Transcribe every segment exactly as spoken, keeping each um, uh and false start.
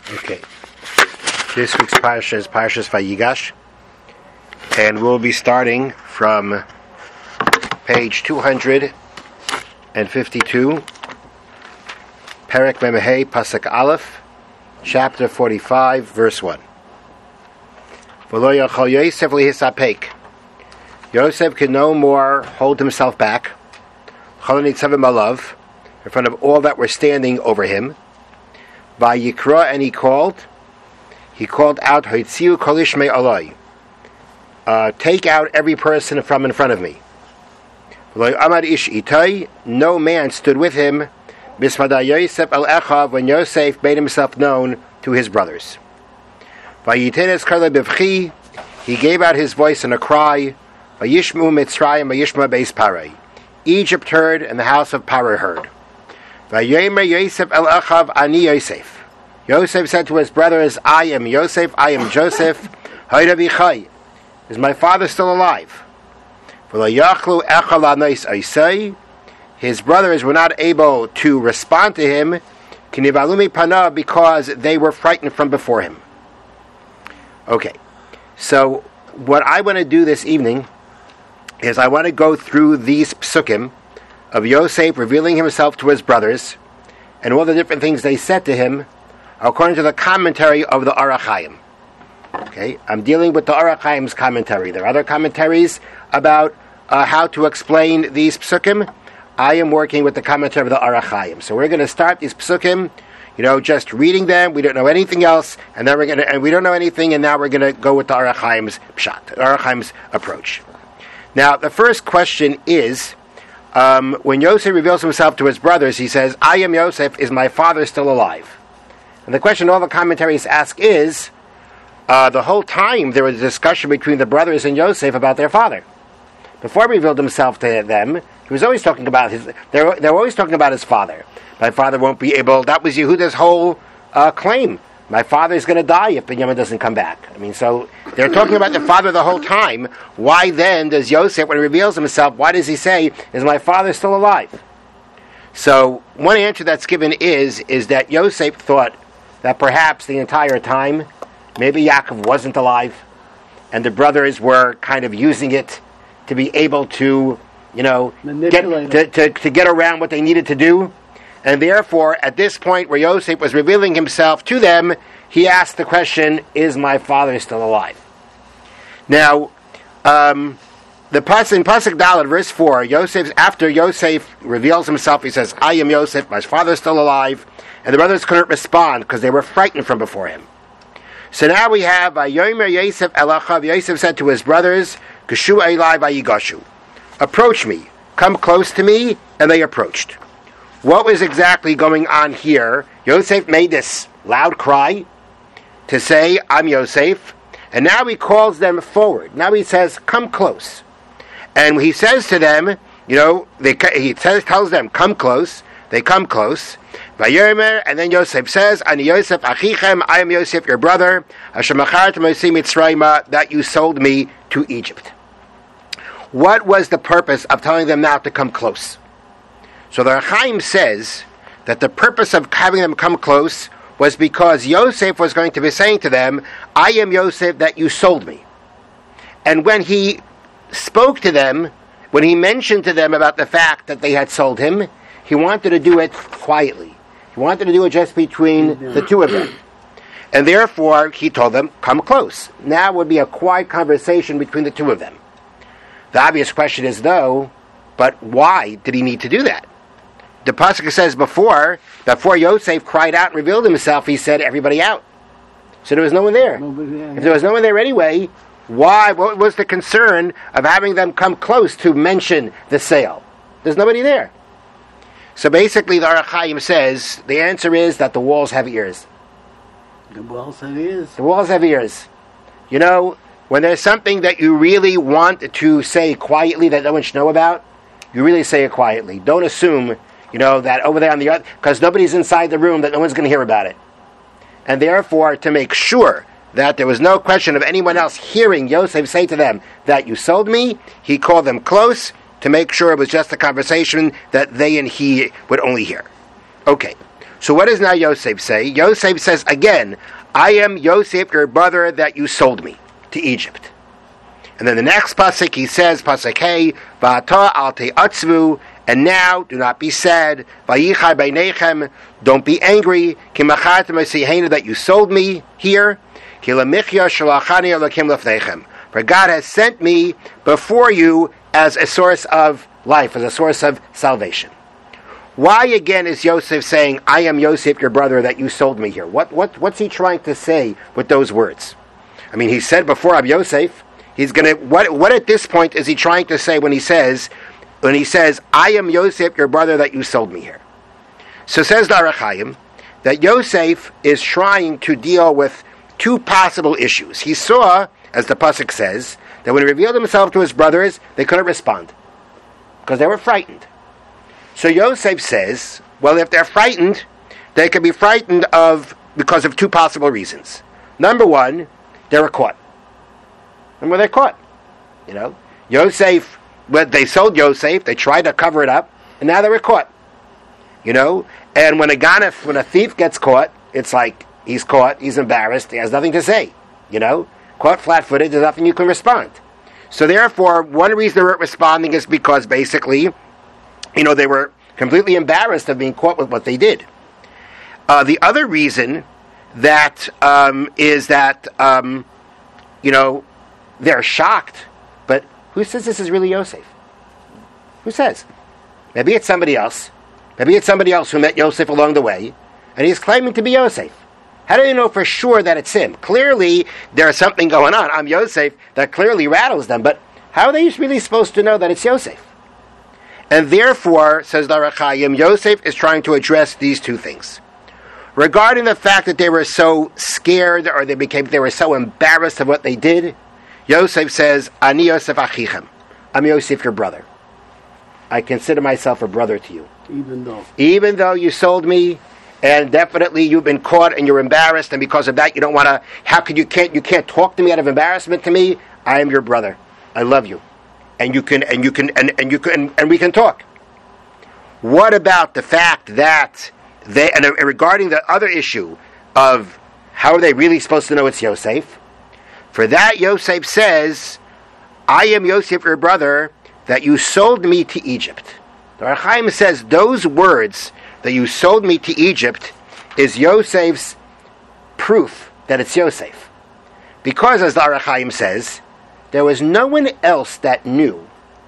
Okay. This week's parsha is Parshas Vayigash, and we'll be starting from page two hundred fifty-two, Perek Memehei, Pasuk Aleph, chapter forty-five, verse one. V'lo yachol Yosef lihisapek. Yosef could no more hold himself back, Chol nitzavim alav, in front of all that were standing over him. Vayikra, and he called. He called out, Hoitziu kolishmei aloi. Uh, take out every person from in front of me. V'lo amad ish itai, no man stood with him. Bismada Yosef al Echav, when Yosef made himself known to his brothers. Vayitenes karle bivchi, he gave out his voice in a cry. Vayishmu Mitzrayim, Vayishma beis Parai. Egypt heard, and the house of Parai heard. Vayomer Yosef el Echav, Ani Yosef. Yosef said to his brothers, I am Yosef, I am Joseph. Hayda v'chai. Is my father still alive? V'lo yachlu echal anois oisai. His brothers were not able to respond to him, kinivalumi pana, because they were frightened from before him. Okay, so what I want to do this evening is I want to go through these psukim of Yosef revealing himself to his brothers and all the different things they said to him according to the commentary of the Orach Chaim. Okay, I'm dealing with the Orach Chaim's commentary. There are other commentaries about uh, how to explain these psukim. I am working with the commentary of the Orach Chaim. So we're going to start these psukim, you know, just reading them. We don't know anything else, and then we're going to, and we don't know anything, and now we're going to go with the Orach Chaim's pshat, the Orach Chaim's approach. Now, the first question is, um, when Yosef reveals himself to his brothers, he says, I am Yosef, is my father still alive? And the question all the commentaries ask is, uh, the whole time there was a discussion between the brothers and Yosef about their father. Before he revealed himself to them, he was always talking about his, they were, they were always talking about his father. My father won't be able, that was Yehuda's whole uh, claim. My father is going to die if Binyamin doesn't come back. I mean, so they're talking about the father the whole time. Why then does Yosef, when he reveals himself, why does he say, is my father still alive? So one answer that's given is, is that Yosef thought that perhaps the entire time, maybe Yaakov wasn't alive, and the brothers were kind of using it to be able to, you know, get, to, to, to get around what they needed to do. And therefore, at this point where Yosef was revealing himself to them, he asked the question, is my father still alive? Now, um, the Pasuk, in Pasuk Dalet, verse four, Yosef, after Yosef reveals himself, he says, I am Yosef, my father is still alive, and the brothers couldn't respond because they were frightened from before him. So now we have, Vayomer Yosef el Echav, Yosef said to his brothers, Geshu Elai Vayigashu, approach me, come close to me, and they approached. What was exactly going on here? Yosef made this loud cry to say, I'm Yosef, and now he calls them forward. Now he says, come close. And he says to them, you know, they, he says, tells them, come close. They come close. Vayomer, and then Yosef says, Ani Yosef achichem, I am Yosef, your brother, asher machartem osi Mitzrayim, that you sold me to Egypt. What was the purpose of telling them now to come close? So the Chaim says that the purpose of having them come close was because Yosef was going to be saying to them, I am Yosef that you sold me. And when he spoke to them, when he mentioned to them about the fact that they had sold him, he wanted to do it quietly. He wanted to do it just between the two of them. And therefore, he told them, come close. Now would be a quiet conversation between the two of them. The obvious question is, though, but why did he need to do that? The Pasuk says before, before Yosef cried out and revealed himself, he said, everybody out. So there was no one there. Nobody, yeah, if there was no one there anyway, why? What was the concern of having them come close to mention the sale? There's nobody there. So basically, the Orach Chaim says, the answer is that the walls have ears. The walls have ears. The walls have ears. You know, when there's something that you really want to say quietly that no one should know about, you really say it quietly. Don't assume, you know, that over there on the other, because nobody's inside the room, that no one's going to hear about it. And therefore, to make sure that there was no question of anyone else hearing Yosef say to them that you sold me, he called them close to make sure it was just a conversation that they and he would only hear. Okay, So what does now Yosef say? Yosef says again, I am Yosef, your brother that you sold me to Egypt. And then the next pasuk he says, pasuk hey, va'ata al te'atzvu, and now do not be sad, vayichai beinechem, don't be angry, ki machartem esihenu, that you sold me here, ki lemichya shalachani elokim lefnechem, for God has sent me before you as a source of life, as a source of salvation. Why again is Yosef saying, I am Yosef, your brother, that you sold me here? What what what's he trying to say with those words? I mean, he said before, I'm Yosef. He's gonna what what at this point is he trying to say when he says when he says, I am Yosef, your brother, that you sold me here? So says the Orach Chaim that Yosef is trying to deal with two possible issues. He saw, as the pasuk says, that when he revealed himself to his brothers, they couldn't respond because they were frightened. So Yosef says, well, if they're frightened, they could be frightened of because of two possible reasons. Number one, they were caught. And were they caught? You know, Yosef, when they sold Yosef, they tried to cover it up, and now they were caught. You know, and when a ganef, when a thief gets caught, it's like he's caught, he's embarrassed, he has nothing to say. You know, caught flat-footed, there's nothing you can respond. So therefore, one reason they weren't responding is because basically, you know, they were completely embarrassed of being caught with what they did. Uh, the other reason that um, is that, um, you know, they're shocked, but who says this is really Yosef? Who says? Maybe it's somebody else. Maybe it's somebody else who met Yosef along the way, and he's claiming to be Yosef. How do you know for sure that it's him? Clearly, there's something going on. I'm Yosef, that clearly rattles them, but how are they really supposed to know that it's Yosef? And therefore, says the Orach Chaim, Yosef is trying to address these two things. Regarding the fact that they were so scared, or they became, they were so embarrassed of what they did, Yosef says, Ani Yosef achichem. I'm Yosef, your brother. I consider myself a brother to you. Even though. Even though you sold me, and definitely you've been caught and you're embarrassed, and because of that you don't want to, how could you can't, you can't talk to me out of embarrassment to me? I am your brother. I love you. And you can, and you can, and, and you can, and we can talk. What about the fact that they, and regarding the other issue of how are they really supposed to know it's Yosef? For that, Yosef says, I am Yosef, your brother, that you sold me to Egypt. The Orach Chaim says those words, that you sold me to Egypt, is Yosef's proof that it's Yosef. Because, as the Orach Chaim says, there was no one else that knew,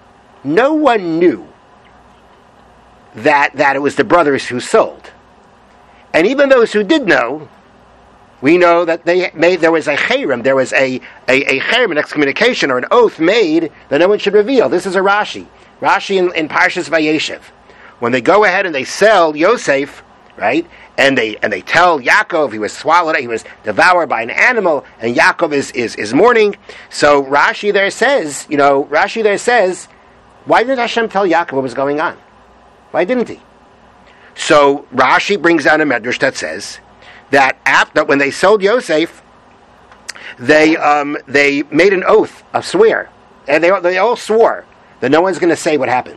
no one knew that, that it was the brothers who sold. And even those who did know, we know that they made, there was a cherem, there was a, a, a cherem, an excommunication or an oath made that no one should reveal. This is a Rashi. Rashi in, in Parshas Vayeshev. When they go ahead and they sell Yosef, right, and they and they tell Yaakov he was swallowed, he was devoured by an animal, and Yaakov is, is, is mourning. So Rashi there says, you know, Rashi there says, why did Hashem tell Yaakov what was going on? Why didn't he? So Rashi brings down a medrash that says that after when they sold Yosef, they um, they made an oath, a swear, and they they all swore that no one's going to say what happened.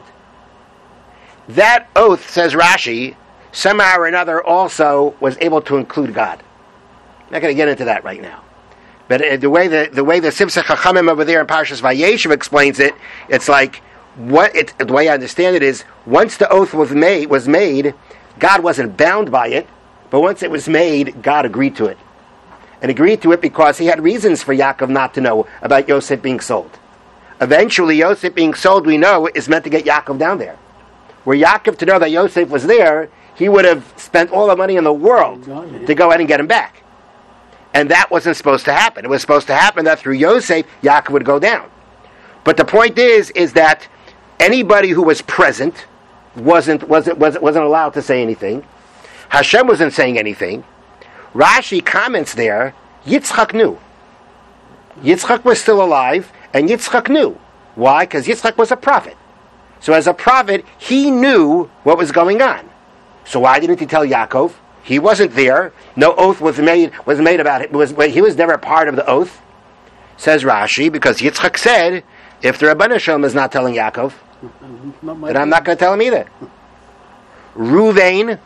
That oath, says Rashi, somehow or another also was able to include God. I'm not going to get into that right now, but uh, the way the the way the Sivsei Chachamim over there in Parshas Vayeshev explains it, it's like what it, the way I understand it is once the oath was made was made, God wasn't bound by it. But once it was made, God agreed to it. And agreed to it because he had reasons for Yaakov not to know about Yosef being sold. Eventually, Yosef being sold, we know, is meant to get Yaakov down there. Were Yaakov to know that Yosef was there, he would have spent all the money in the world to go ahead and get him back. And that wasn't supposed to happen. It was supposed to happen that through Yosef, Yaakov would go down. But the point is, is that anybody who was present wasn't, wasn't, wasn't, wasn't allowed to say anything. Hashem wasn't saying anything. Rashi comments there, Yitzchak knew. Yitzchak was still alive, and Yitzchak knew. Why? Because Yitzchak was a prophet. So as a prophet, he knew what was going on. So why didn't he tell Yaakov? He wasn't there. No oath was made was made about it. Was, he was never part of the oath. Says Rashi, because Yitzchak said, if the Rabban Shalom is not telling Yaakov, then I'm not going to tell him either. Ruvain,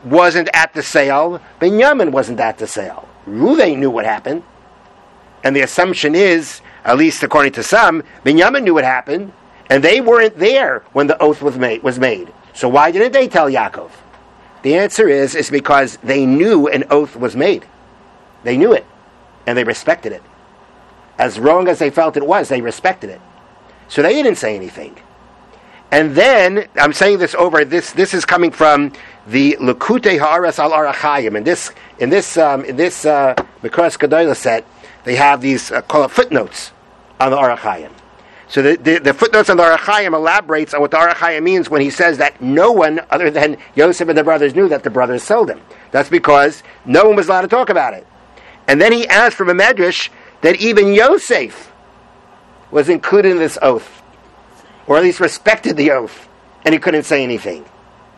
wasn't at the sale. Binyamin wasn't at the sale. Reuven knew what happened. And the assumption is, at least according to some, Binyamin knew what happened, and they weren't there when the oath was made. Was made. So why didn't they tell Yaakov? The answer is, is because they knew an oath was made. They knew it, and they respected it. As wrong as they felt it was, they respected it. So they didn't say anything. And then, I'm saying this over, this this is coming from the Lekutei Haaretz al Arachayim. In this, in this, um, in this uh, Mekras Gedolah set, they have these, uh, call it footnotes on the Arachayim. So the, the, the footnotes on the Arachayim elaborates on what the Arachayim means when he says that no one other than Yosef and the brothers knew that the brothers sold him. That's because no one was allowed to talk about it. And then he asked from a medrash that even Yosef was included in this oath, or at least respected the oath, and he couldn't say anything.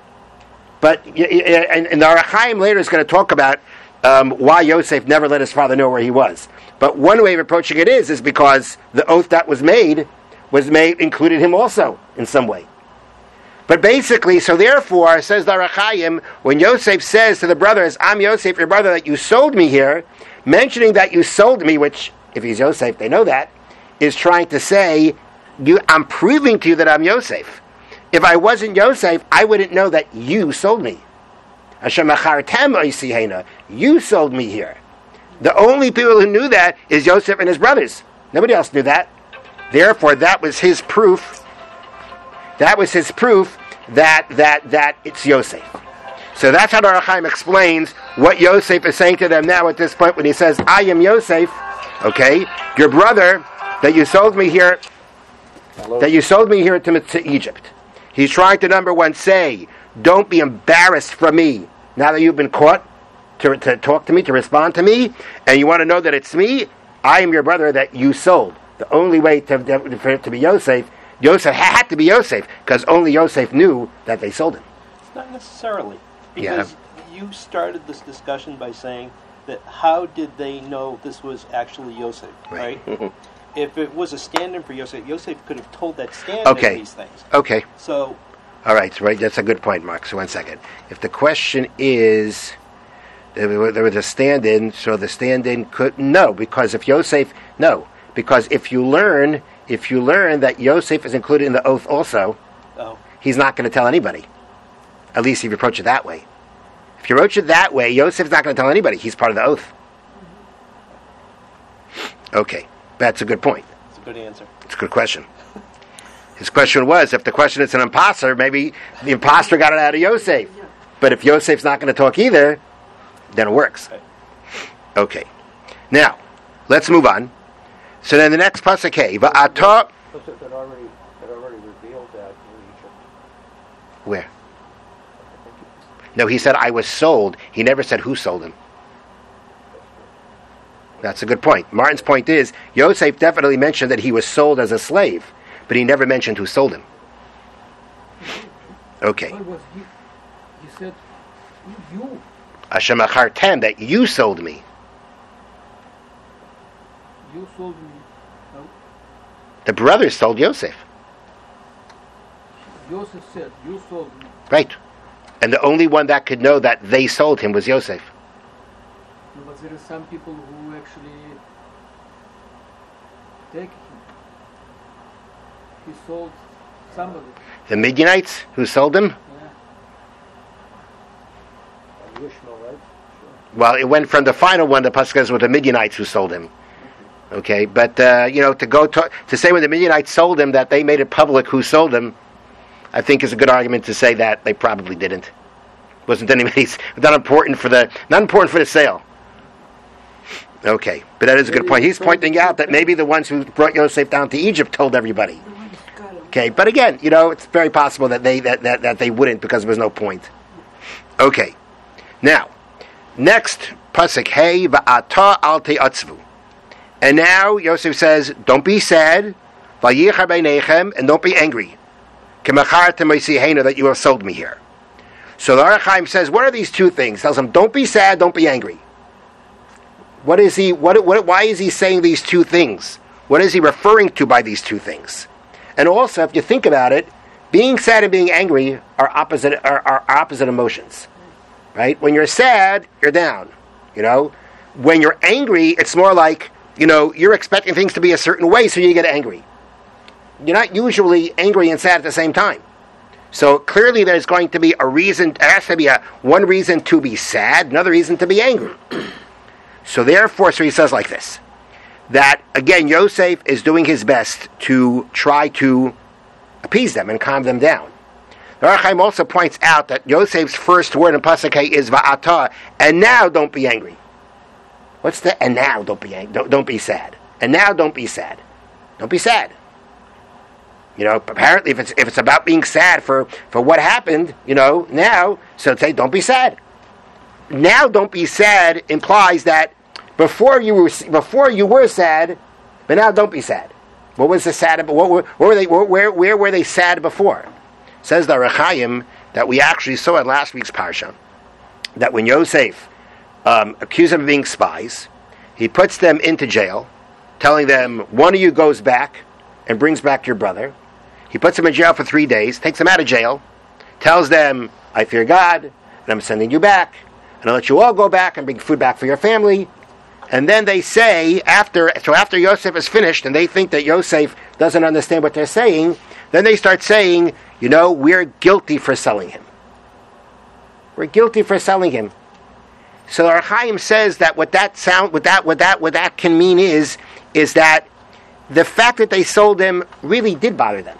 But and, and the Arachayim later is going to talk about um, why Yosef never let his father know where he was. But one way of approaching it is is because the oath that was made was made included him also in some way. But basically, so therefore, says the Arachayim, when Yosef says to the brothers, "I'm Yosef, your brother, that you sold me here," mentioning that you sold me, which if he's Yosef, they know that, is trying to say, you, I'm proving to you that I'm Yosef. If I wasn't Yosef, I wouldn't know that you sold me. Hashem achartem oisihena, you sold me here. The only people who knew that is Yosef and his brothers. Nobody else knew that. Therefore, that was his proof. That was his proof that that that it's Yosef. So that's how the Arachayim explains what Yosef is saying to them now at this point when he says, "I am Yosef." Okay, your brother that you sold me here, Hello. that you sold me here to, to Egypt. He's trying to, number one, say, don't be embarrassed from me now that you've been caught to, to talk to me, to respond to me, and you want to know that it's me. I am your brother that you sold. The only way to, for it to be Yosef, Yosef had to be Yosef, because only Yosef knew that they sold him. It's not necessarily. Because yeah. you started this discussion by saying that how did they know this was actually Yosef, right? right? If it was a stand-in for Yosef, Yosef could have told that stand-in okay. these things. Okay. So, all right, right. That's a good point, Mark. So one second. If the question is there was a stand-in, so the stand-in could no, because if Yosef no, because if you learn if you learn that Yosef is included in the oath also, oh. he's not going to tell anybody. At least if you approach it that way. If you approach it that way, Yosef's not going to tell anybody. He's part of the oath. Okay. That's a good point. It's a good answer. It's a good question. His question was, if the question is an imposter, maybe the imposter got it out of Yosef. But if Yosef's not going to talk either, then it works. Okay. Okay. Now, let's move on. So then the next pasuk, hey, va'ata. Joseph had already had already revealed that in Egypt. Where? No, he said, I was sold. He never said who sold him. That's a good point. Martin's point is, Yosef definitely mentioned that he was sold as a slave, but he never mentioned who sold him. Okay. What was he? He said, you. Hashem achartem, that you sold me. You sold me. No. The brothers sold Yosef. Yosef said, you sold me. Right. And the only one that could know that they sold him was Yosef. No, but there are some people who actually take him. He sold somebody. The Midianites who sold him? Yeah. Ishmael, right? Sure. Well, it went from the final one, the pasuk says, with the Midianites who sold him. Okay, but, uh, you know, to go to, to say when the Midianites sold him that they made it public who sold him, I think is a good argument to say that they probably didn't. Wasn't anybody's, not important for the, not important for the sale. Okay, but that is a good point. He's pointing out that maybe the ones who brought Yosef down to Egypt told everybody. Okay, but again, you know, it's very possible that they that, that, that they wouldn't because there was no point. Okay, now, next pasuk, hey va'ata al te'atzvu. And now Yosef says, don't be sad, vayichar beinechem, and don't be angry. K'machartem oisihena, that you have sold me here. So the Arachayim says, what are these two things? Tells him, don't be sad, don't be angry. What is he? What, what? Why is he saying these two things? What is he referring to by these two things? And also, if you think about it, being sad and being angry are opposite are, are opposite emotions. right? When you're sad, you're down. You know, when you're angry, it's more like, you know, you're expecting things to be a certain way, so you get angry. You're not usually angry and sad at the same time. So clearly there's going to be a reason, there has to be a one reason to be sad, another reason to be angry. So therefore, so he says like this, that again, Yosef is doing his best to try to appease them and calm them down. The Ohr HaChaim also points out that Yosef's first word in Pasuk Hey is Va'ata, and now don't be angry. What's the, and now don't be angry, don't, don't be sad. And now don't be sad. Don't be sad. You know, apparently if it's if it's about being sad for, for what happened, you know, now, so say don't be sad. Now don't be sad implies that before you were before you were sad, but now don't be sad. What was the sad about? What were, what were they? Where where were they sad before? Says the Ohr HaChaim that we actually saw in last week's parsha that when Yosef um, accused them of being spies, he puts them into jail, telling them one of you goes back and brings back your brother. He puts them in jail for three days, takes them out of jail, tells them, I fear God, and I'm sending you back, and I'll let you all go back and bring food back for your family. And then they say, after so after Yosef is finished, and they think that Yosef doesn't understand what they're saying, then they start saying, you know, we're guilty for selling him. We're guilty for selling him. So the Ohr HaChaim says that what that sound, what that, what that, what that can mean is, is that the fact that they sold him really did bother them.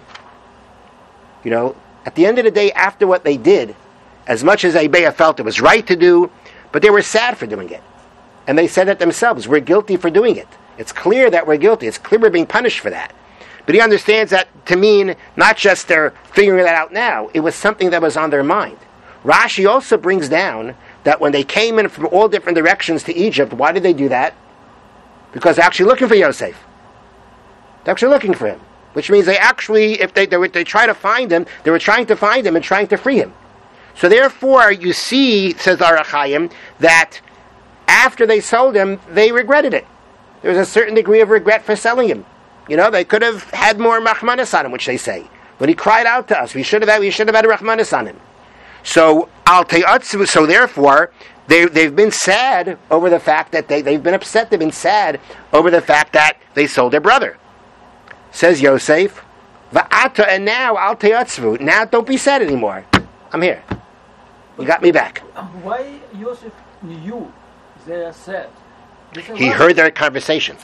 You know, at the end of the day, after what they did, as much as Abeya felt it was right to do, but they were sad for doing it. And they said it themselves, we're guilty for doing it. It's clear that we're guilty. It's clear we're being punished for that. But he understands that to mean not just they're figuring that out now, it was something that was on their mind. Rashi also brings down that when they came in from all different directions to Egypt, why did they do that? Because they're actually looking for Yosef. They're actually looking for him. Which means they actually, if they, they, were, they try to find him, they were trying to find him and trying to free him. So therefore, you see, says Ohr HaChaim, that after they sold him, they regretted it. There was a certain degree of regret for selling him. You know, they could have had more Rachmanis on him, which they say. When he cried out to us, we should have had, we should have had a Rachmanis on him. So, Al Te'atzu, so therefore, they, they've been sad over the fact that they, they've been upset, they've been sad over the fact that they sold their brother. Says Yosef, Va'ata, and now Al Te'atzu, now don't be sad anymore. I'm here. You got me back. Why Yosef knew they are sad? He heard their conversation.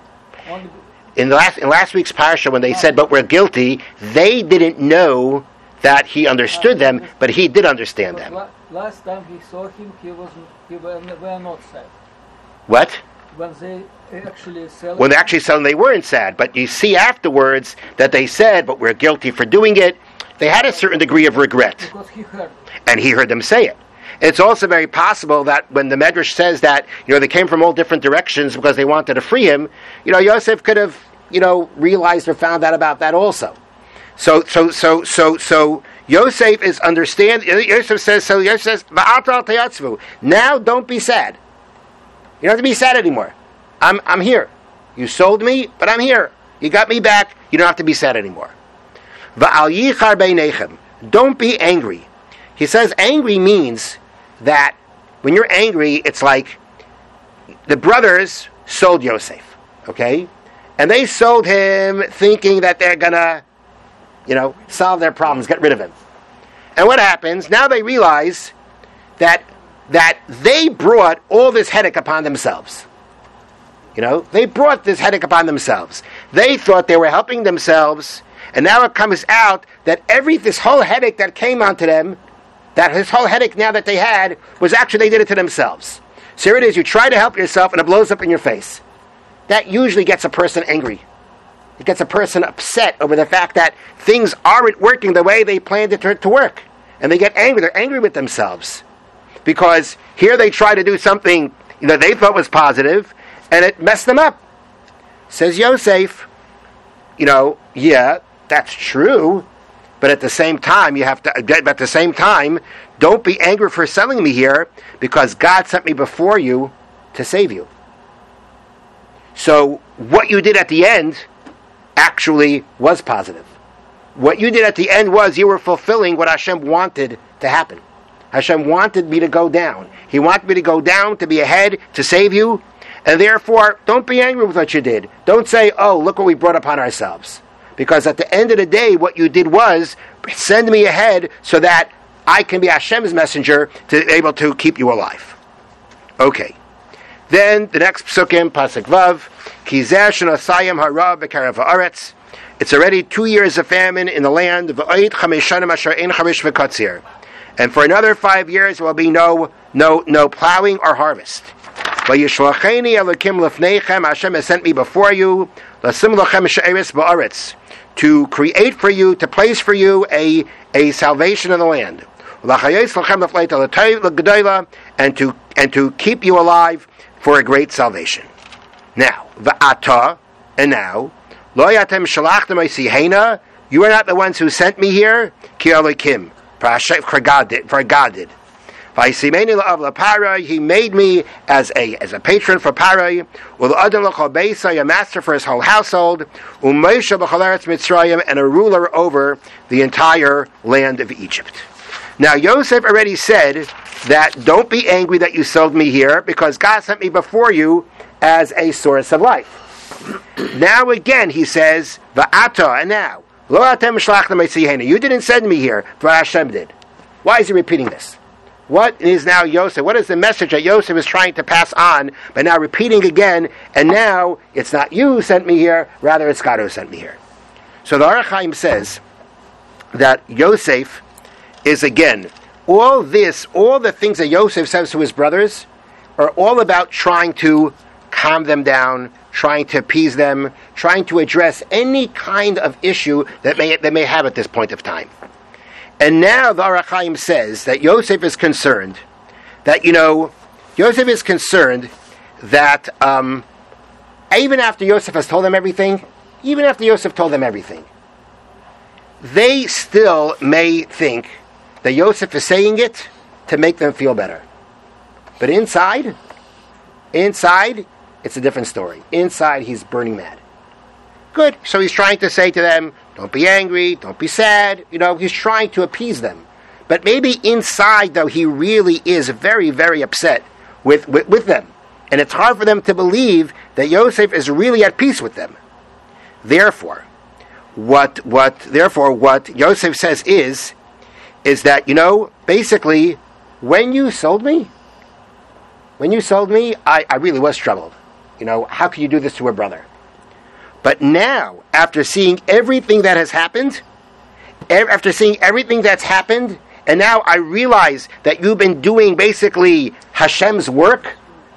In the last in last week's parsha, when they said, "But we're guilty," they didn't know that he understood them, but he did understand them. Last time he saw him, he was he were, were not sad. What? When they actually sell. When they actually sold, they weren't sad. But you see afterwards that they said, "But we're guilty for doing it." They had a certain degree of regret, because he heard, and he heard them say it. It's also very possible that when the Medrash says that, you know, they came from all different directions because they wanted to free him, you know, Yosef could have, you know, realized or found out about that also. So, so, so, so, so, Yosef is understand. Yosef says, so Yosef says, "Va'atal teyatzvu." Now, don't be sad. You don't have to be sad anymore. I'm, I'm here. You sold me, but I'm here. You got me back. You don't have to be sad anymore. Va'al yichar beinechem. Don't be angry. He says angry means that when you're angry, it's like the brothers sold Yosef, okay? And they sold him thinking that they're gonna, you know, solve their problems, get rid of him. And what happens? Now they realize that that they brought all this headache upon themselves. You know, they brought this headache upon themselves. They thought they were helping themselves, and now it comes out that every this whole headache that came onto them, that his whole headache now that they had, was actually they did it to themselves. So here it is, you try to help yourself and it blows up in your face. That usually gets a person angry. It gets a person upset over the fact that things aren't working the way they planned it to, to work. And they get angry. They're angry with themselves. Because here they try to do something that they thought was positive, and it messed them up. Says Yosef, you know, yeah, that's true, but at the same time, you have to. But at the same time, don't be angry for selling me here, because God sent me before you to save you. So what you did at the end actually was positive. What you did at the end was you were fulfilling what Hashem wanted to happen. Hashem wanted me to go down. He wanted me to go down to be ahead, to save you. And therefore, don't be angry with what you did. Don't say, oh, look what we brought upon ourselves. Because at the end of the day, what you did was send me ahead so that I can be Hashem's messenger to be able to keep you alive. Okay. Then the next psukim, Pasuk Vav, Kizeh shenosayim hara b'karav haaretz. It's already two years of famine in the land. V'oid chamesh shanim asher ein chamesh v'katzir. And for another five years, there will be no no no plowing or harvest. Vayishlacheni elokim lefneichem. Hashem has sent me before you. Lasim lachem she'eres ba'aretz, to create for you, to place for you a a salvation in the land. Lachayes lachem lefleit alatay l'gedola, and to and to keep you alive for a great salvation. Now, va'ata, and now, lo yatem shalachtem oisihena. You are not the ones who sent me here. Ki elokim, for God did. For God did. He made me as a as a patron for Parai, a master for his whole household, and a ruler over the entire land of Egypt. Now Yosef already said that don't be angry that you sold me here, because God sent me before you as a source of life. Now again he says, Va'ata, and now, you didn't send me here, but Hashem did. Why is he repeating this? What is now Yosef? What is the message that Yosef is trying to pass on, but now repeating again, and now it's not you who sent me here, rather it's God who sent me here. So the Aruch Chaim says that Yosef is, again, all this, all the things that Yosef says to his brothers are all about trying to calm them down, trying to appease them, trying to address any kind of issue that may they may have at this point of time. And now the Aruch Chaim says that Yosef is concerned that, you know, Yosef is concerned that um, even after Yosef has told them everything, even after Yosef told them everything, they still may think that Yosef is saying it to make them feel better. But inside, inside, it's a different story. Inside, he's burning mad. Good. So he's trying to say to them, don't be angry, don't be sad. You know, he's trying to appease them. But maybe inside, though, he really is very, very upset with, with, with them. And it's hard for them to believe that Yosef is really at peace with them. Therefore, what what therefore what Yosef says is, is that, you know, basically, when you sold me, when you sold me, I, I really was troubled. You know, how could you do this to a brother? But now, after seeing everything that has happened, after seeing everything that's happened, and now I realize that you've been doing basically Hashem's work,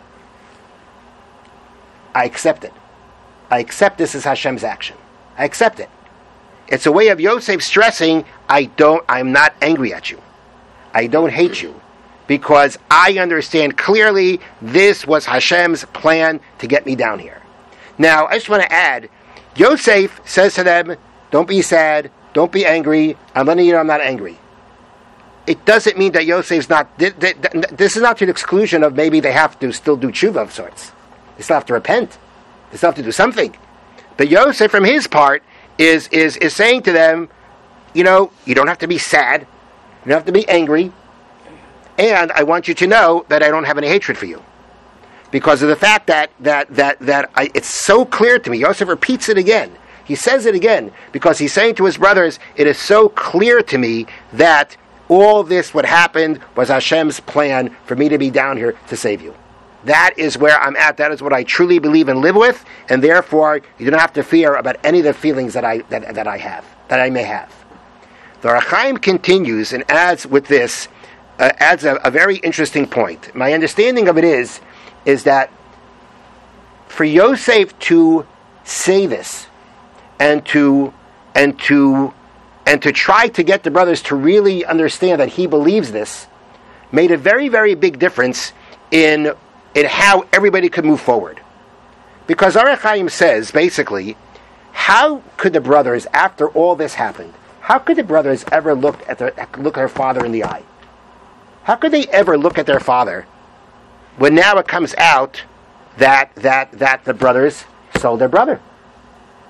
I accept it. I accept this as Hashem's action. I accept it. It's a way of Yosef stressing, I don't, I'm not angry at you. I don't hate you. Because I understand clearly this was Hashem's plan to get me down here. Now, I just want to add, Yosef says to them, don't be sad, don't be angry, I'm letting you know I'm not angry. It doesn't mean that Yosef's not, this is not to the exclusion of maybe they have to still do tshuva of sorts. They still have to repent. They still have to do something. But Yosef, from his part, is, is, is saying to them, you know, you don't have to be sad, you don't have to be angry, and I want you to know that I don't have any hatred for you. Because of the fact that that that that I, it's so clear to me. Yosef repeats it again. He says it again because he's saying to his brothers, it is so clear to me that all this what happened was Hashem's plan for me to be down here to save you. That is where I'm at. That is what I truly believe and live with, and therefore you don't have to fear about any of the feelings that I that, that I have, that I may have. The Aruch Chaim continues and adds with this, uh, adds a, a very interesting point. My understanding of it is. is that for Yosef to say this and to and to and to try to get the brothers to really understand that he believes this made a very, very big difference in in how everybody could move forward. Because Aruch Chaim says, basically, how could the brothers, after all this happened, how could the brothers ever look at their look at their father in the eye? How could they ever look at their father when now it comes out that that that the brothers sold their brother?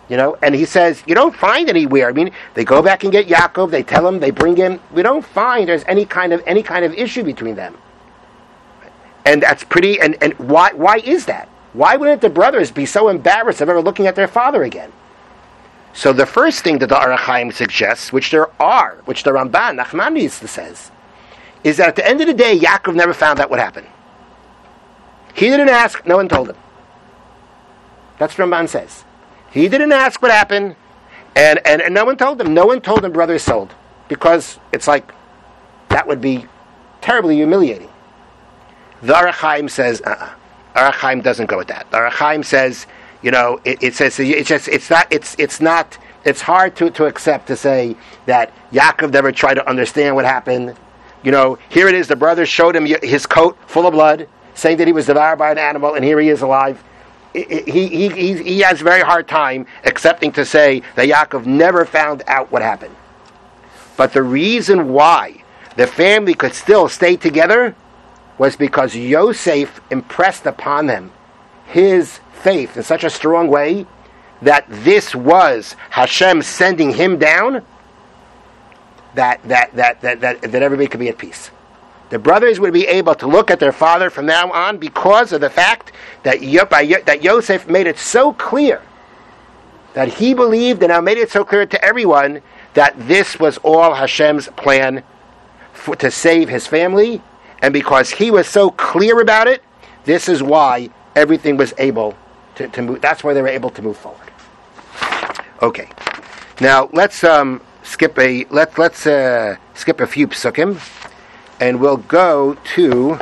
You know, and he says, you don't find anywhere. I mean, they go back and get Yaakov, they tell him, they bring him. We don't find there's any kind of any kind of issue between them. And that's pretty, and, and why why is that? Why wouldn't the brothers be so embarrassed of ever looking at their father again? So the first thing that the Orach Chaim suggests, which there are, which the Ramban, Nachmanides says, is that at the end of the day, Yaakov never found out what happened. He didn't ask, no one told him. That's what Ramban says. He didn't ask what happened, and, and, and no one told him. No one told him brother is sold, because it's like, that would be terribly humiliating. The Orach Chaim says, uh-uh. Orach Chaim doesn't go with that. The Orach Chaim says, you know, it, it says it's just it's not it's it's not it's hard to, to accept to say that Yaakov never tried to understand what happened. You know, here it is. The brothers showed him his coat full of blood, saying that he was devoured by an animal, and here he is alive. He he he he has a very hard time accepting to say that Yaakov never found out what happened. But the reason why the family could still stay together was because Yosef impressed upon them his faith in such a strong way that this was Hashem sending him down, that that that that that, that everybody could be at peace. The brothers would be able to look at their father from now on because of the fact that that Yosef made it so clear that he believed, and now made it so clear to everyone that this was all Hashem's plan for, to save his family. And because he was so clear about it, this is why everything was able to, to move. That's why they were able to move forward. Okay, now let's um, skip a let let's uh, skip a few psukim, and we'll go to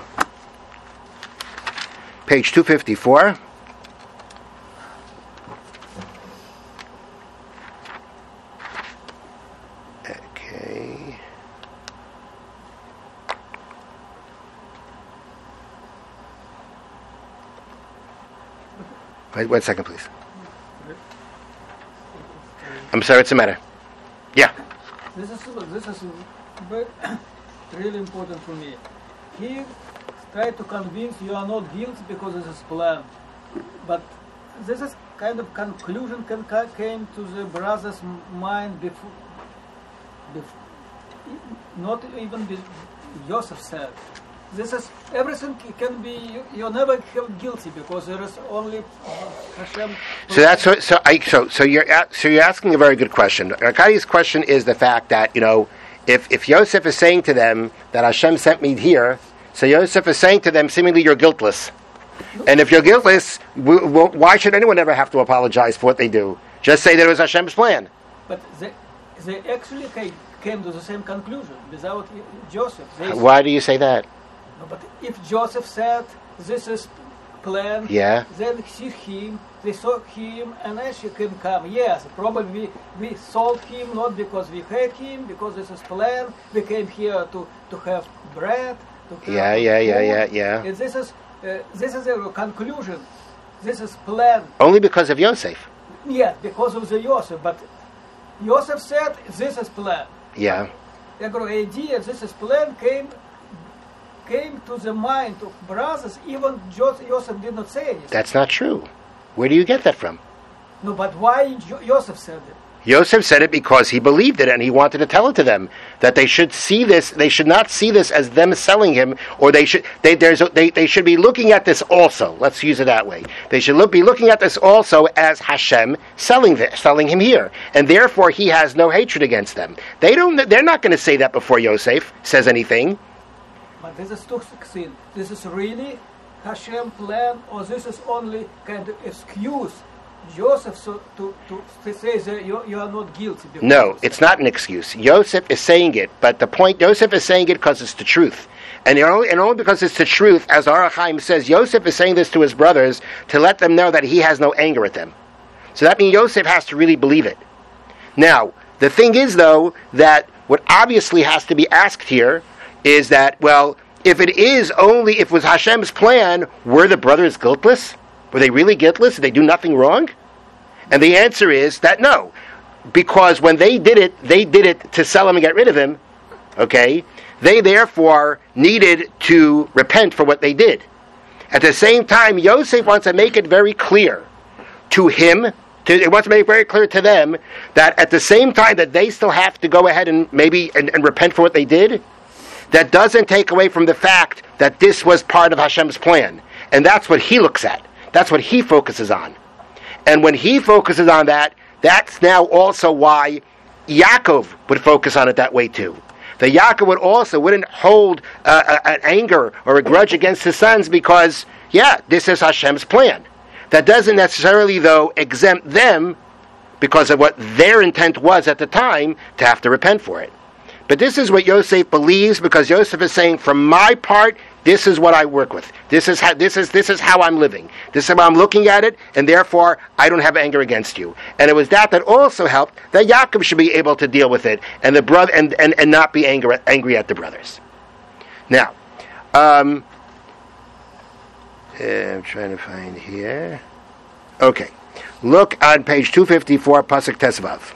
page two fifty-four. Okay. Wait one second, please. I'm sorry, what's the matter? Yeah. This is this is very, really important for me. He tried to convince you are not guilty because this is plan, but this is kind of conclusion can, came to the brother's mind before, before not even Joseph said. This is everything can be. You, you never have guilty because there is only Hashem. So that's so. So, I, so, so you're so you're asking a very good question. Arkadi's question is the fact that you know if if Yosef is saying to them that Hashem sent me here, so Yosef is saying to them seemingly you're guiltless, and if you're guiltless, w- w- why should anyone ever have to apologize for what they do? Just say that it was Hashem's plan. But they they actually came, came to the same conclusion without Joseph. They Why do you say that? No, but if Joseph said this is plan, Yeah. then see him, they saw him, and actually can come. Yes, probably we, we sold him not because we hate him, because this is plan. We came here to, to have bread. To have Yeah, yeah, yeah, food. yeah, yeah. And this is uh, this is a conclusion. This is plan. Only because of Yosef. Yes, because of the Yosef. But Yosef said this is plan. Yeah. The idea this is plan came. came to the mind of brothers, even Joseph did not say anything. That's not true. Where do you get that from? No, but why jo- Joseph said it? Yosef said it because he believed it and he wanted to tell it to them that they should see this. They should not see this as them selling him, or they should they there's a, they they should be looking at this also. Let's use it that way. They should look, be looking at this also as Hashem selling this, selling him here, and therefore he has no hatred against them. They don't. They're not going to say that before Yosef says anything. But this is toxic sin. This is really Hashem plan, or this is only kind of excuse Joseph so to, to, to say that you, you are not guilty. No, it's not an excuse. Yosef is saying it, but the point, Yosef is saying it because it's the truth. And only, and only because it's the truth, as Orach Chaim says, Yosef is saying this to his brothers to let them know that he has no anger at them. So that means Yosef has to really believe it. Now, the thing is, though, that what obviously has to be asked here is that, well, if it is only, if it was Hashem's plan, were the brothers guiltless? Were they really guiltless? Did they do nothing wrong? And the answer is that no. Because when they did it, they did it to sell him and get rid of him. Okay? They therefore needed to repent for what they did. At the same time, Yosef wants to make it very clear to him to, it wants to make very clear to them that at the same time that they still have to go ahead and maybe and, and repent for what they did, that doesn't take away from the fact that this was part of Hashem's plan. And that's what he looks at. That's what he focuses on. And when he focuses on that, that's now also why Yaakov would focus on it that way too. That Yaakov would also wouldn't hold uh, an anger or a grudge against his sons because, yeah, this is Hashem's plan. That doesn't necessarily, though, exempt them because of what their intent was at the time to have to repent for it. But this is what Yosef believes, because Yosef is saying, from my part, this is what I work with. This is how this is this is how I'm living. This is how I'm looking at it, and therefore I don't have anger against you. And it was that that also helped that Yaakov should be able to deal with it, and the brother and, and, and not be angry angry at the brothers. Now, um, I'm trying to find here. Okay, look on page two fifty-four, Pasuk Tesvav.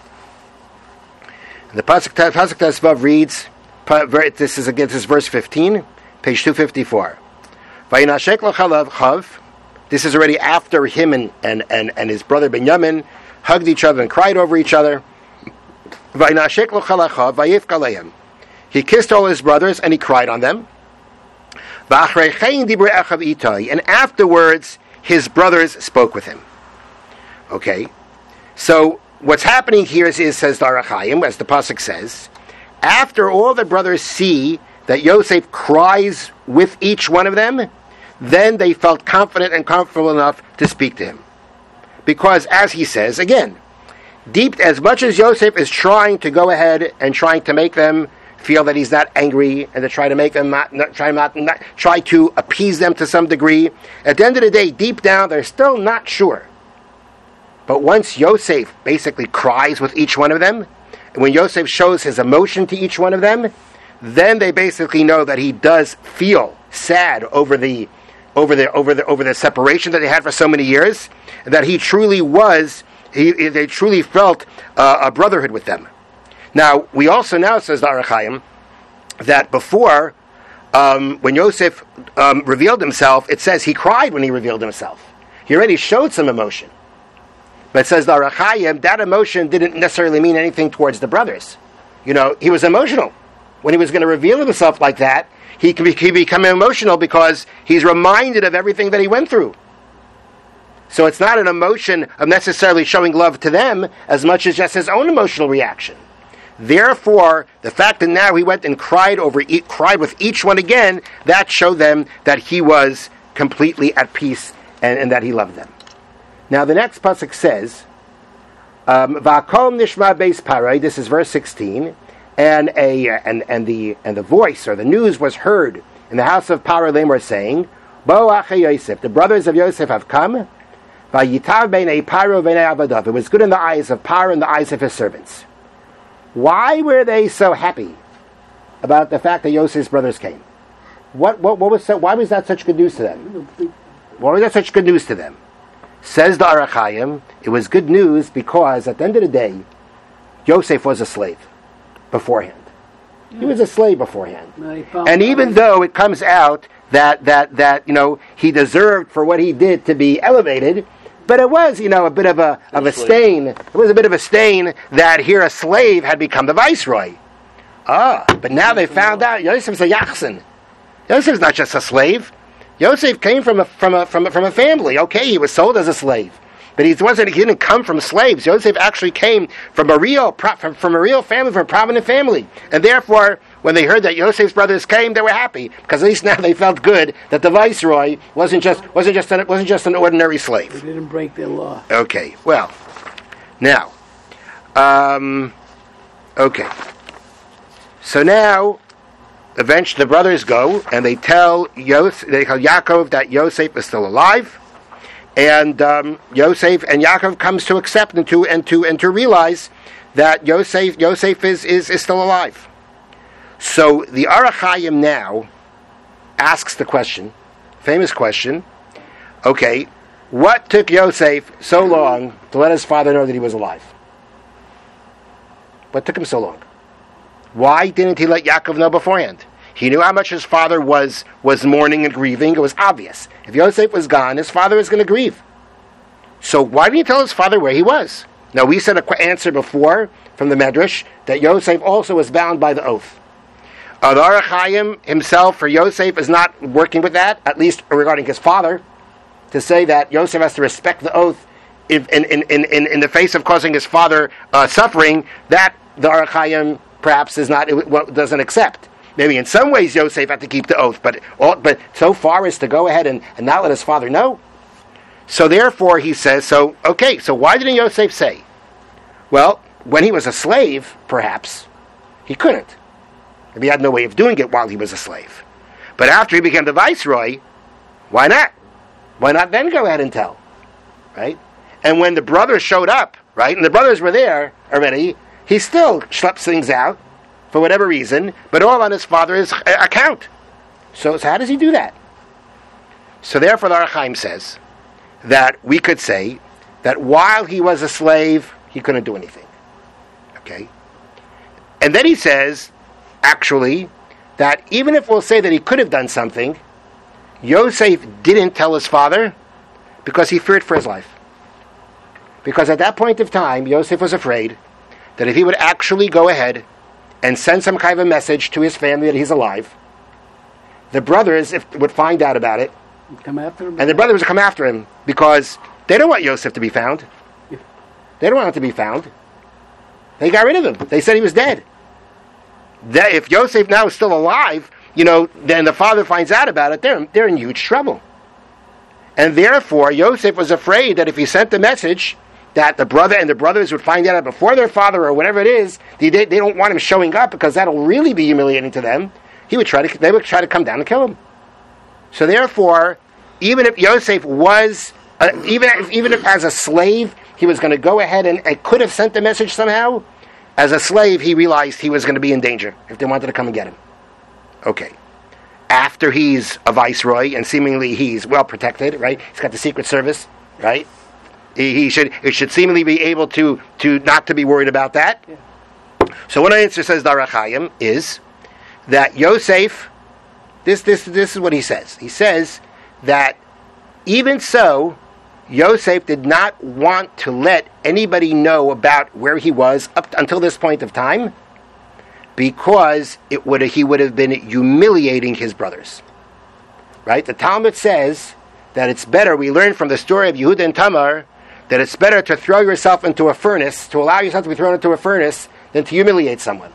The Pasuk Pasuk Tesvav reads. This is again. This is verse fifteen. Page two fifty-four. Vayinashek l'chalav chav. This is already after him and, and, and, and his brother Binyamin hugged each other and cried over each other. Vayinashek l'chalav chav vayifka leihem. He kissed all his brothers and he cried on them. V'achrei chein dibrei achav itai. And afterwards, his brothers spoke with him. Okay. So what's happening here is, is says the Ohr HaChaim, as the pasuk says, after all the brothers see that Yosef cries with each one of them, then they felt confident and comfortable enough to speak to him. Because, as he says, again, deep as much as Yosef is trying to go ahead and trying to make them feel that he's not angry, and to try to make them not, not try not, not try to appease them to some degree, at the end of the day, deep down, they're still not sure. But once Yosef basically cries with each one of them, and when Yosef shows his emotion to each one of them, then they basically know that he does feel sad over the over the over the over the separation that they had for so many years, and that he truly was he they truly felt uh, a brotherhood with them. Now we also now, says the Ohr HaChaim, that before um, when Yosef um, revealed himself, it says he cried when he revealed himself. He already showed some emotion, but it says the Ohr HaChaim, that emotion didn't necessarily mean anything towards the brothers. You know, he was emotional. When he was going to reveal himself like that, he can be, he become emotional because he's reminded of everything that he went through. So it's not an emotion of necessarily showing love to them as much as just his own emotional reaction. Therefore, the fact that now he went and cried over, cried with each one again, that showed them that he was completely at peace and, and that he loved them. Now the next pasuk says, um, "Va'kol nishma beis parai." This is verse sixteen. And a and and the and the voice or the news was heard in the house of Paro. They were saying, "Bo achei Yosef, the brothers of Yosef have come. Vayitav beinei Paro v'nei avadav." It was good in the eyes of Paro and the eyes of his servants. Why were they so happy about the fact that Yosef's brothers came? What what what was so, why was that such good news to them? Why was that such good news to them? Says the Ohr HaChaim, it was good news because at the end of the day, Yosef was a slave beforehand. He was a slave beforehand. And even though it comes out that, that, that, you know, he deserved for what he did to be elevated, but it was, you know, a bit of a, of a stain. It was a bit of a stain that here a slave had become the viceroy. Ah, but now they found out Yosef's a yachsin. Yosef's not just a slave. Yosef came from a, from a, from a, from a family. Okay, he was sold as a slave. But he wasn't. He didn't come from slaves. Yosef actually came from a real, from, from a real family, from a prominent family, and therefore, when they heard that Yosef's brothers came, they were happy because at least now they felt good that the viceroy wasn't just wasn't just an, wasn't just an ordinary slave. They didn't break their law. Okay. Well, now, um, okay. So now, eventually, the brothers go and they tell Yosef, they tell Yaakov that Yosef is still alive. And um, Yosef and Yaakov comes to accept and to and to and to realize that Yosef Yosef is, is, is still alive. So the Ohr HaChaim now asks the question, famous question. Okay, what took Yosef so long to let his father know that he was alive? What took him so long? Why didn't he let Yaakov know beforehand? He knew how much his father was, was mourning and grieving. It was obvious. If Yosef was gone, his father was going to grieve. So why didn't he tell his father where he was? Now, we said an qu- answer before from the Medrash that Yosef also was bound by the oath. Uh, the Orach Chaim himself, for Yosef, is not working with that, at least regarding his father, to say that Yosef has to respect the oath in, in, in, in, in the face of causing his father uh, suffering. That the Orach Chaim perhaps is not, doesn't accept. Maybe in some ways Yosef had to keep the oath, but all, but so far as to go ahead and, and not let his father know. So therefore he says, so, okay, so why didn't Yosef say? Well, when he was a slave, perhaps, he couldn't. Maybe he had no way of doing it while he was a slave. But after he became the viceroy, why not? Why not then go ahead and tell? Right? And when the brothers showed up, right, and the brothers were there already, he still schleps things out for whatever reason, but all on his father's account. So, so how does he do that? So therefore the Orach Chaim says that we could say that while he was a slave, he couldn't do anything. Okay? And then he says, actually, that even if we'll say that he could have done something, Yosef didn't tell his father because he feared for his life. Because at that point of time, Yosef was afraid that if he would actually go ahead and send some kind of a message to his family that he's alive, the brothers if, would find out about it, Come after him. and the brothers would come after him because they don't want Yosef to be found. They don't want him to be found. They got rid of him. They said he was dead. That if Yosef now is still alive, you know, then the father finds out about it, they're, they're in huge trouble. And therefore, Yosef was afraid that if he sent the message, that the brother and the brothers would find out before their father or whatever it is, they, they don't want him showing up because that'll really be humiliating to them. He would try to, they would try to come down and kill him. So therefore, even if Yosef was, uh, even if, even if as a slave, he was going to go ahead and, and could have sent the message somehow, as a slave, he realized he was going to be in danger if they wanted to come and get him. Okay. After he's a viceroy and seemingly he's well protected, right? He's got the Secret Service, right? He, he should it should seemingly be able to to not to be worried about that. Yeah. So one answer, says the Orach Chaim, is that Yosef, this this this is what he says. He says that even so, Yosef did not want to let anybody know about where he was up to, until this point of time, because it would he would have been humiliating his brothers. Right? The Talmud says that it's better, we learn from the story of Yehuda and Tamar, that it's better to throw yourself into a furnace, to allow yourself to be thrown into a furnace, than to humiliate someone.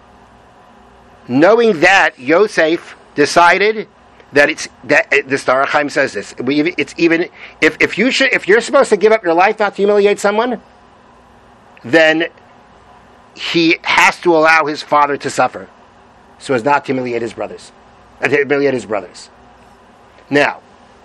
Knowing that, Yosef decided that it's that the Orach Chaim says this. It's even if, if you should if you're supposed to give up your life not to humiliate someone, then he has to allow his father to suffer, so as not to humiliate his brothers, and to humiliate his brothers. Now,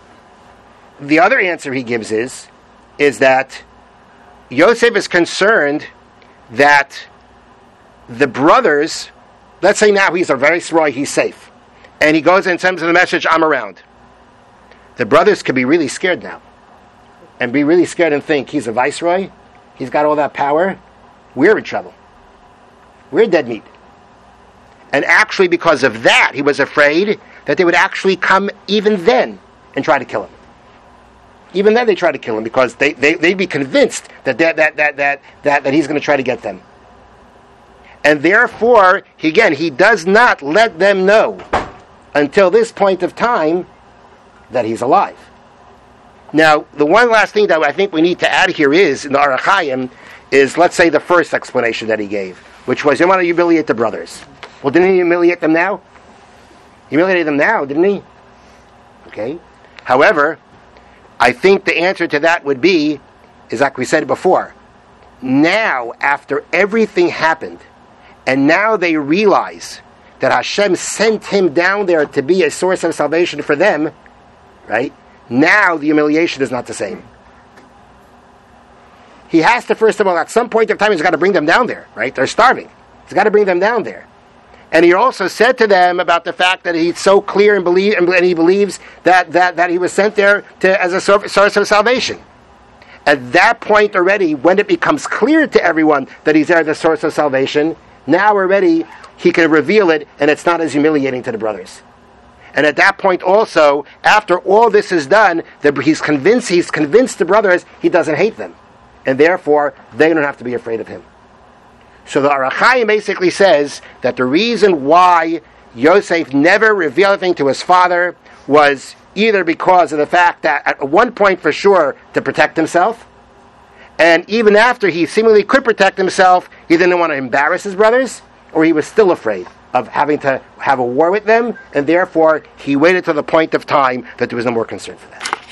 the other answer he gives is is that Yosef is concerned that the brothers, let's say now he's a viceroy, he's safe, and he goes and sends them the message, I'm around. The brothers could be really scared now, and be really scared and think, he's a viceroy, he's got all that power, we're in trouble. We're dead meat. And actually because of that, he was afraid that they would actually come even then and try to kill him. Even then they try to kill him because they, they, they'd be convinced that, that, that, that, that, that, that he's going to try to get them. And therefore, he, again, he does not let them know until this point of time that he's alive. Now, the one last thing that I think we need to add here is, in the Orach Chaim, is, let's say, the first explanation that he gave, which was, you want to humiliate the brothers. Well, didn't he humiliate them now? He humiliated them now, didn't he? Okay. However, I think the answer to that would be, is like we said before, now, after everything happened, and now they realize that Hashem sent him down there to be a source of salvation for them, right? Now the humiliation is not the same. He has to, first of all, at some point of time, he's got to bring them down there, right? They're starving. He's got to bring them down there. And he also said to them about the fact that he's so clear and believe and he believes that, that, that he was sent there to, as a source of salvation. At that point already, when it becomes clear to everyone that he's there as a source of salvation, now already he can reveal it and it's not as humiliating to the brothers. And at that point also, after all this is done, that he's convinced, he's convinced the brothers he doesn't hate them. And therefore, they don't have to be afraid of him. So the Orach Chaim basically says that the reason why Yosef never revealed anything to his father was either because of the fact that at one point for sure to protect himself, and even after he seemingly could protect himself, he didn't want to embarrass his brothers, or he was still afraid of having to have a war with them, and therefore he waited to the point of time that there was no more concern for that.